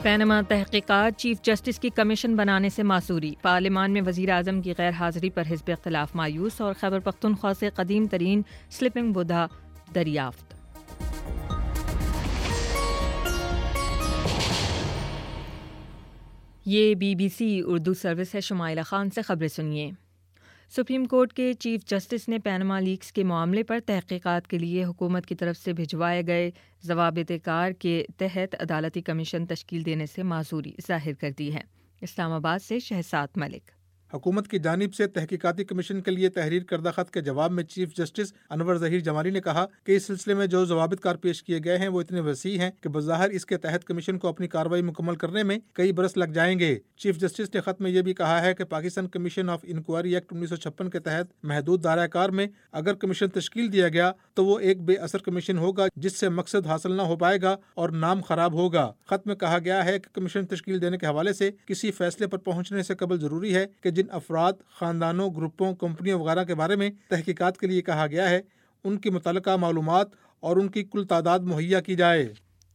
Panama تحقیقات chief justice کی commission بنانے سے معذوری، پارلیمان میں وزیر اعظم کی غیر حاضری پر حزب اختلاف مایوس، اور خیبر پختونخوا سے قدیم ترین سلیپنگ بدھا دریافت۔ یہ BBC اردو سروس ہے۔ شمائلہ خان سے خبریں سنیے۔ سپریم کورٹ کے چیف جسٹس نے پینما لیکس کے معاملے پر تحقیقات کے لیے حکومت کی طرف سے بھجوائے گئے ضوابط کار کے تحت عدالتی کمیشن تشکیل دینے سے معذوری ظاہر کر دی ہے۔ اسلام آباد سے شہزاد ملک۔ حکومت کی جانب سے تحقیقاتی کمیشن کے لیے تحریر کردہ خط کے جواب میں چیف جسٹس انور ظہیر جمالی نے کہا کہ اس سلسلے میں جو ضوابط کار پیش کیے گئے ہیں وہ اتنے وسیع ہیں کہ بظاہر اس کے تحت کمیشن کو اپنی کارروائی مکمل کرنے میں کئی برس لگ جائیں گے۔ چیف جسٹس نے خط میں یہ بھی کہا ہے کہ Pakistan commission of inquiry act 1956 کے تحت محدود دائرہ کار میں اگر کمیشن تشکیل دیا گیا تو وہ ایک بے اثر کمیشن ہوگا جس سے مقصد حاصل نہ ہو پائے گا اور نام خراب ہوگا۔ خط میں کہا گیا ہے کہ کمیشن تشکیل دینے کے حوالے سے کسی فیصلے پر پہنچنے سے قبل ضروری ہے کہ جن افراد، خاندانوں، گروپوں، کمپنیوں وغیرہ کے بارے میں تحقیقات کے لیے کہا گیا ہے ان کی متعلقہ معلومات اور ان کی کل تعداد مہیا کی جائے۔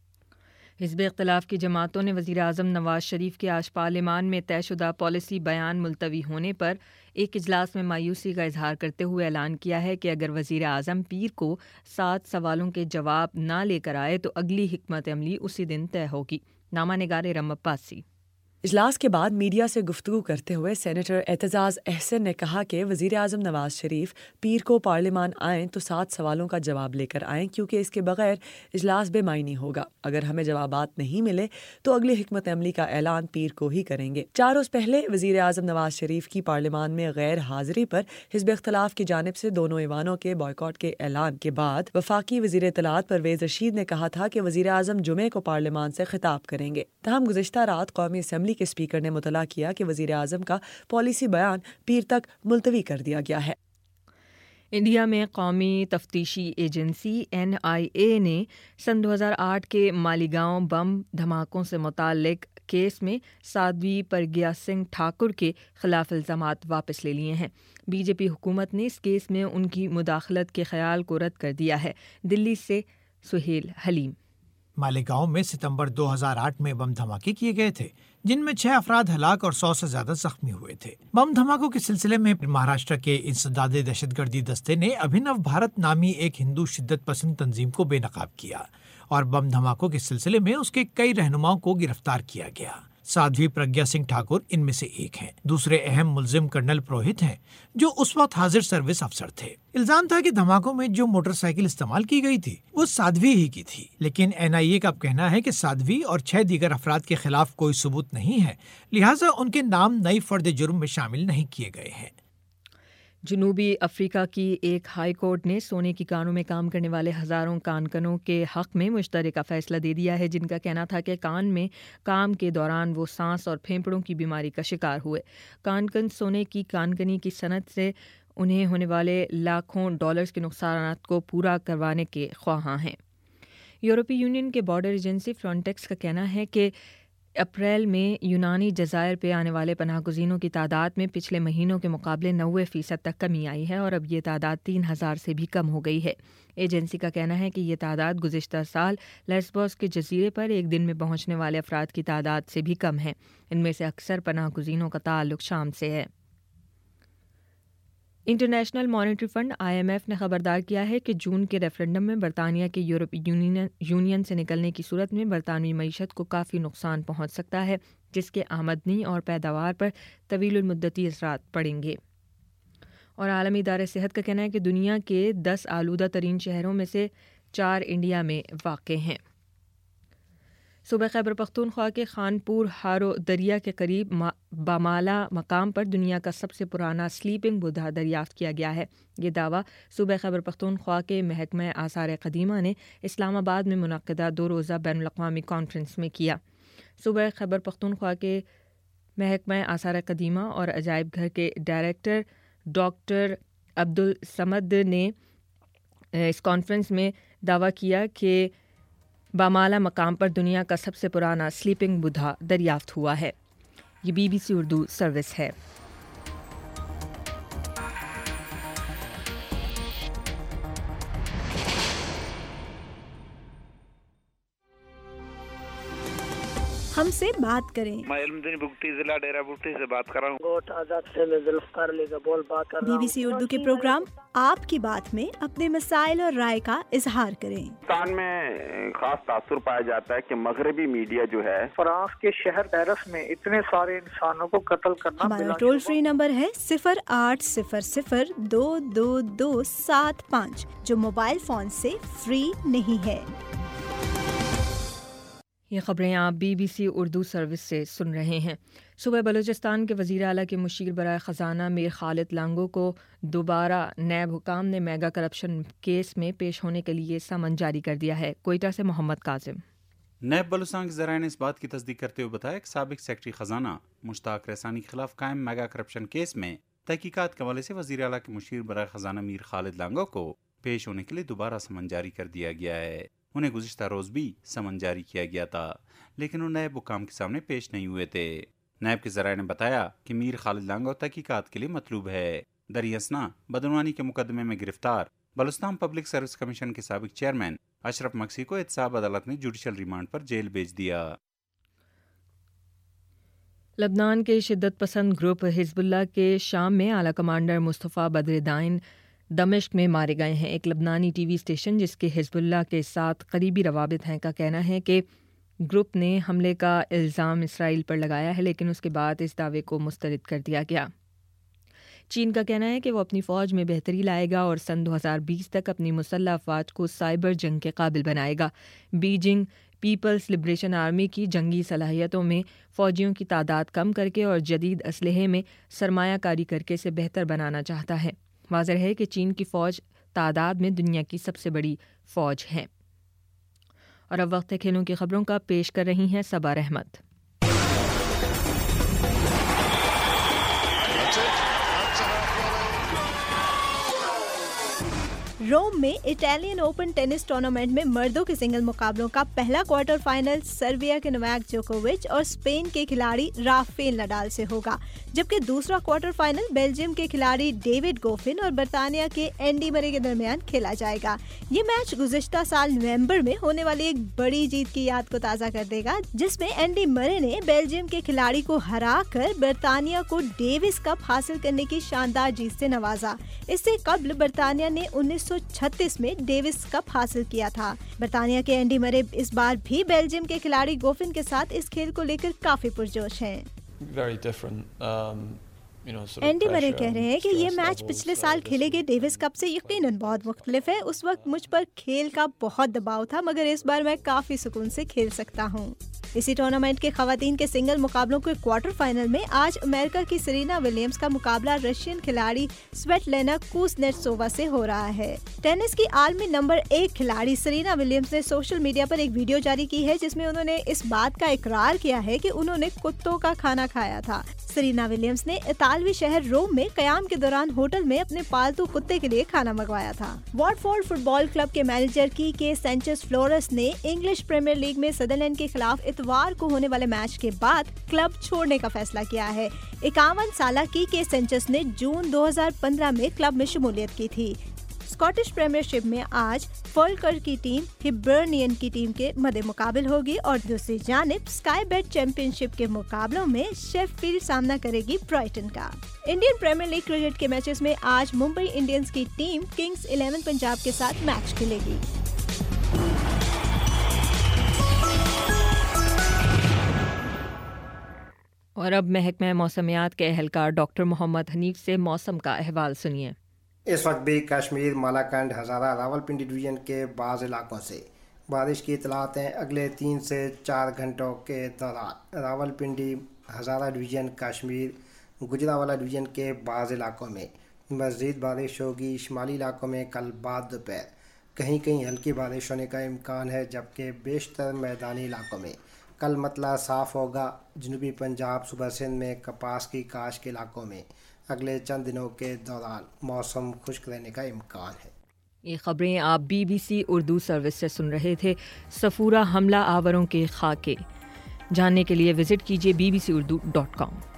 حزب اختلاف کی جماعتوں نے وزیر اعظم نواز شریف کے آج پارلیمان میں طے شدہ پالیسی بیان ملتوی ہونے پر ایک اجلاس میں مایوسی کا اظہار کرتے ہوئے اعلان کیا ہے کہ اگر وزیر اعظم پیر کو 7 سوالوں کے جواب نہ لے کر آئے تو اگلی حکمت عملی اسی دن طے ہوگی۔ نامہ نگار ارم عباسی۔ اجلاس کے بعد میڈیا سے گفتگو کرتے ہوئے سینیٹر اعتزاز احسن نے کہا کہ وزیر اعظم نواز شریف پیر کو پارلیمان آئیں تو 7 سوالوں کا جواب لے کر آئیں، کیونکہ اس کے بغیر اجلاس بے معنی ہوگا۔ اگر ہمیں جوابات نہیں ملے تو اگلی حکمت عملی کا اعلان پیر کو ہی کریں گے۔ 4 روز پہلے وزیر اعظم نواز شریف کی پارلیمان میں غیر حاضری پر حزب اختلاف کی جانب سے دونوں ایوانوں کے بائیکاٹ کے اعلان کے بعد وفاقی وزیر اطلاعات پرویز رشید نے کہا تھا کہ وزیر اعظم جمعے کو پارلیمان سے خطاب کریں گے۔ تاہم گزشتہ رات قومی اسمبلی کے اسپیکر نے مطلع کیا کہ وزیر اعظم کا پالیسی بیان پیر تک ملتوی کر دیا گیا ہے۔ انڈیا میں قومی تفتیشی ایجنسی NIA نے سن 2008 کے مالیگاؤں بم دھماکوں سے متعلق کیس میں سادھوی پرگیا سنگھ ٹھاکر کے خلاف الزامات واپس لے لیے ہیں۔ BJP حکومت نے اس کیس میں ان کی مداخلت کے خیال کو رد کر دیا ہے۔ دلی سے سہیل حلیم۔ مالیگاؤں میں ستمبر 2008 میں بم دھماکے کیے گئے تھے جن میں 6 افراد ہلاک اور 100 سے زیادہ زخمی ہوئے تھے۔ بم دھماکوں کے سلسلے میں مہاراشٹر کے انسداد دہشت گردی دستے نے ابھینو بھارت نامی ایک ہندو شدت پسند تنظیم کو بے نقاب کیا اور بم دھماکوں کے سلسلے میں اس کے کئی رہنماؤں کو گرفتار کیا گیا۔ سادھوی پرگیا سنگھ ٹھاکر ان میں سے ایک ہیں۔ دوسرے اہم ملزم کرنل پروہت ہیں جو اس وقت حاضر سروس افسر تھے۔ الزام تھا کہ دھماکوں میں جو موٹر سائیکل استعمال کی گئی تھی وہ سادھوی ہی کی تھی، لیکن NIA کا اب کہنا ہے کہ سادھوی اور 6 دیگر افراد کے خلاف کوئی ثبوت نہیں ہے، لہٰذا ان کے نام نئی فرد جرم میں شامل نہیں کیے گئے ہیں۔ جنوبی افریقہ کی ایک ہائی کورٹ نے سونے کی کانوں میں کام کرنے والے ہزاروں کانکنوں کے حق میں مشترکہ فیصلہ دے دیا ہے، جن کا کہنا تھا کہ کان میں کام کے دوران وہ سانس اور پھیپھڑوں کی بیماری کا شکار ہوئے۔ کانکن سونے کی کانکنی کی صنعت سے انہیں ہونے والے لاکھوں ڈالرز کے نقصانات کو پورا کروانے کے خواہاں ہیں۔ یورپی یونین کے بارڈر ایجنسی فرونٹیکس کا کہنا ہے کہ اپریل میں یونانی جزائر پہ آنے والے پناہ گزینوں کی تعداد میں پچھلے مہینوں کے مقابلے 90% تک کمی آئی ہے اور اب یہ تعداد 3000 سے بھی کم ہو گئی ہے۔ ایجنسی کا کہنا ہے کہ یہ تعداد گزشتہ سال لیسبوس کے جزیرے پر ایک دن میں پہنچنے والے افراد کی تعداد سے بھی کم ہے۔ ان میں سے اکثر پناہ گزینوں کا تعلق شام سے ہے۔ انٹرنیشنل مانیٹری فنڈ IMF نے خبردار کیا ہے کہ جون کے ریفرنڈم میں برطانیہ کے یورپی یونین سے نکلنے کی صورت میں برطانوی معیشت کو کافی نقصان پہنچ سکتا ہے، جس کے آمدنی اور پیداوار پر طویل المدتی اثرات پڑیں گے۔ اور عالمی ادارہ صحت کا کہنا ہے کہ دنیا کے 10 آلودہ ترین شہروں میں سے 4 انڈیا میں واقع ہیں۔ صوبہ خیبر پختونخوا کے خانپور ہارو دریا کے قریب بامالا مقام پر دنیا کا سب سے پرانا سلیپنگ بدھا دریافت کیا گیا ہے۔ یہ دعویٰ صوبہ خیبر پختونخوا کے محکمہ آثار قدیمہ نے اسلام آباد میں منعقدہ 2 روزہ بین الاقوامی کانفرنس میں کیا۔ صوبہ خیبر پختونخوا کے محکمہ آثار قدیمہ اور عجائب گھر کے ڈائریکٹر ڈاکٹر عبدالصمد نے اس کانفرنس میں دعویٰ کیا کہ بامالا مقام پر دنیا کا سب سے پرانا سلیپنگ بدھا دریافت ہوا ہے۔ یہ BBC اردو سروس ہے۔ ہم سے بات کریں۔ میں علم دین بگٹی ضلع ڈیرہ بگٹی سے بات کر رہا ہوں۔ بی بی سی اردو کے پروگرام آپ کی بات میں اپنے مسائل اور رائے کا اظہار کریں۔ پاکستان میں خاص تاثر پایا جاتا ہے کہ مغربی میڈیا جو ہے فرانس کے شہر پیرس میں اتنے سارے انسانوں کو قتل کرنا۔ ہمارا ٹول فری نمبر ہے 0800-222-705 جو موبائل فون سے فری نہیں ہے۔ یہ خبریں آپ B B C Urdu service سے سن رہے ہیں۔ صوبہ بلوچستان کے وزیر اعلیٰ کے مشیر برائے خزانہ میر خالد لانگو کو دوبارہ نیب حکام نے میگا کرپشن کیس میں پیش ہونے کے لیے سمن جاری کر دیا ہے۔ کوئٹہ سے محمد کاظم۔ نیب بلوچستان کے ذرائع نے اس بات کی تصدیق کرتے ہوئے بتایا کہ سابق سیکرٹری خزانہ مشتاق رحسانی کے خلاف قائم میگا کرپشن کیس میں تحقیقات کے حوالے سے وزیر اعلیٰ کے مشیر برائے خزانہ میر خالد لانگو کو پیش ہونے کے لیے دوبارہ سمن جاری کر دیا گیا ہے۔ انہیں گزشتہ روز بھی سمن جاری کیا گیا تھا لیکن وہ نیب حکام کے سامنے پیش نہیں ہوئے تھے۔ نیب کے ذرائع نے بتایا کہ میر خالد لانگو تحقیقات کے لیے مطلوب ہے۔ دریں اثنا بدعنوانی کے مقدمے میں گرفتار بلوچستان پبلک سروس کمیشن کے سابق چیئرمین اشرف مکسی کو احتساب عدالت نے جوڈیشل ریمانڈ پر جیل بھیج دیا۔ لبنان کے شدت پسند گروپ حزب اللہ کے شام میں اعلیٰ کمانڈر مصطفیٰ بدردین دمشق میں مارے گئے ہیں۔ ایک لبنانی ٹی وی اسٹیشن جس کے حزب اللہ کے ساتھ قریبی روابط ہیں کا کہنا ہے کہ گروپ نے حملے کا الزام اسرائیل پر لگایا ہے لیکن اس کے بعد اس دعوے کو مسترد کر دیا گیا۔ چین کا کہنا ہے کہ وہ اپنی فوج میں بہتری لائے گا اور سن 2020 تک اپنی مسلح افواج کو سائبر جنگ کے قابل بنائے گا۔ بیجنگ پیپلز لبریشن آرمی کی جنگی صلاحیتوں میں فوجیوں کی تعداد کم کر کے اور جدید اسلحے میں سرمایہ کاری کر کے اسے بہتر بنانا چاہتا ہے۔ واضح ہے کہ چین کی فوج تعداد میں دنیا کی سب سے بڑی فوج ہے۔ اور اب وقت ہے کھیلوں کی خبروں کا، پیش کر رہی ہیں صبا رحمت۔ روم میں اٹالین اوپن ٹینس ٹورنامنٹ میں مردوں کے سنگل مقابلوں کا پہلا کوارٹر فائنل سربیا کے نوواک جوکووچ اور اسپین کے کھلاڑی رافیل نڈال سے ہوگا، جبکہ دوسرا کوارٹر فائنل بیلجیم کے کھلاڑی ڈیوڈ گوفن اور برطانیہ کے اینڈی مرے کے درمیان کھیلا جائے گا۔ یہ میچ گزشتہ سال نومبر میں ہونے والی ایک بڑی جیت کی یاد کو تازہ کر دے گا جس میں اینڈی مرے نے بیلجیم کے کھلاڑی کو ہرا کر برطانیہ کو ڈیوس کپ حاصل کرنے کی شاندار جیت سے نوازا۔ اس سے قبل برطانیہ نے 1936 میں ڈیوس کپ حاصل کیا تھا۔ برطانیہ کے اینڈی مرے اس بار بھی بیلجیم کے کھلاڑی گوفن کے ساتھ اس کھیل کو لے کر کافی پرجوش ہیں۔ اینڈی مرے کہہ رہے ہیں کہ یہ میچ پچھلے سال کھیلے گئے ڈیوس کپ سے یقیناً بہت مختلف ہے۔ اس وقت مجھ پر کھیل کا بہت دباؤ تھا مگر اس بار میں کافی سکون سے کھیل سکتا ہوں۔ اسی ٹورنامنٹ کے خواتین کے سنگل مقابلوں کے کوارٹر فائنل میں آج امریکہ کی سرینا ولیمز کا مقابلہ رشین کھلاڑی سویٹلینا کوزنیٹسووا سے ہو رہا ہے۔ ٹینس کی عالمی نمبر 1 کھلاڑی سرینا ولیمز نے سوشل میڈیا پر ایک ویڈیو جاری کی ہے جس میں انہوں نے اس بات کا اقرار کیا ہے کہ انہوں نے کتوں کا کھانا کھایا تھا۔ سرینا ولیمز نے اطالوی شہر روم میں قیام کے دوران ہوٹل میں اپنے پالتو کتے کے لیے کھانا منگوایا تھا۔ واٹفورڈ فٹ بال کلب کے مینیجر کے سینچز فلورس نے انگلش پریمیئر لیگ میں سدرلینڈ کے خلاف اتوار کو ہونے والے میچ کے بعد کلب چھوڑنے کا فیصلہ کیا ہے۔ 51 سالہ کے سینچز نے جون 2015 میں کلب میں شمولیت کی تھی۔ اسکاٹش پریمیئر شپ میں آج فولکر کی ٹیم ہبرنین کی ٹیم کے مد مقابل ہوگی اور دوسری جانب اسکائی بیٹ چیمپئن شپ کے مقابلوں میں شیفیلڈ سامنا کرے گی برائٹن کا۔ انڈین پریمیئر لیگ کرکٹ کے میچز میں آج ممبئی انڈینز کی ٹیم کنگز 11 پنجاب کے ساتھ میچ کھیلے گی۔ اور اب محکمہ موسمیات کے اہلکار ڈاکٹر محمد حنیف سے موسم کا احوال سنیے۔ اس وقت بھی کشمیر، مالاکنڈ، ہزارہ، راولپنڈی ڈویژن کے بعض علاقوں سے بارش کی اطلاعات ہیں۔ اگلے 3 سے 4 گھنٹوں کے دوران راولپنڈی، ہزارہ ڈویژن، کشمیر، گجرانوالہ ڈویژن کے بعض علاقوں میں مزید بارش ہوگی۔ شمالی علاقوں میں کل بعد دوپہر کہیں کہیں ہلکی بارش ہونے کا امکان ہے، جبکہ بیشتر میدانی علاقوں میں کل مطلع صاف ہوگا۔ جنوبی پنجاب، صوبہ سندھ میں کپاس کی کاشت کے علاقوں میں اگلے چند دنوں کے دوران موسم خشک رہنے کا امکان ہے۔ یہ خبریں آپ B B C Urdu service سے سن رہے تھے۔ صفورہ حملہ آوروں کے خاکے جاننے کے لیے وزٹ کیجیے bbcurdu.com۔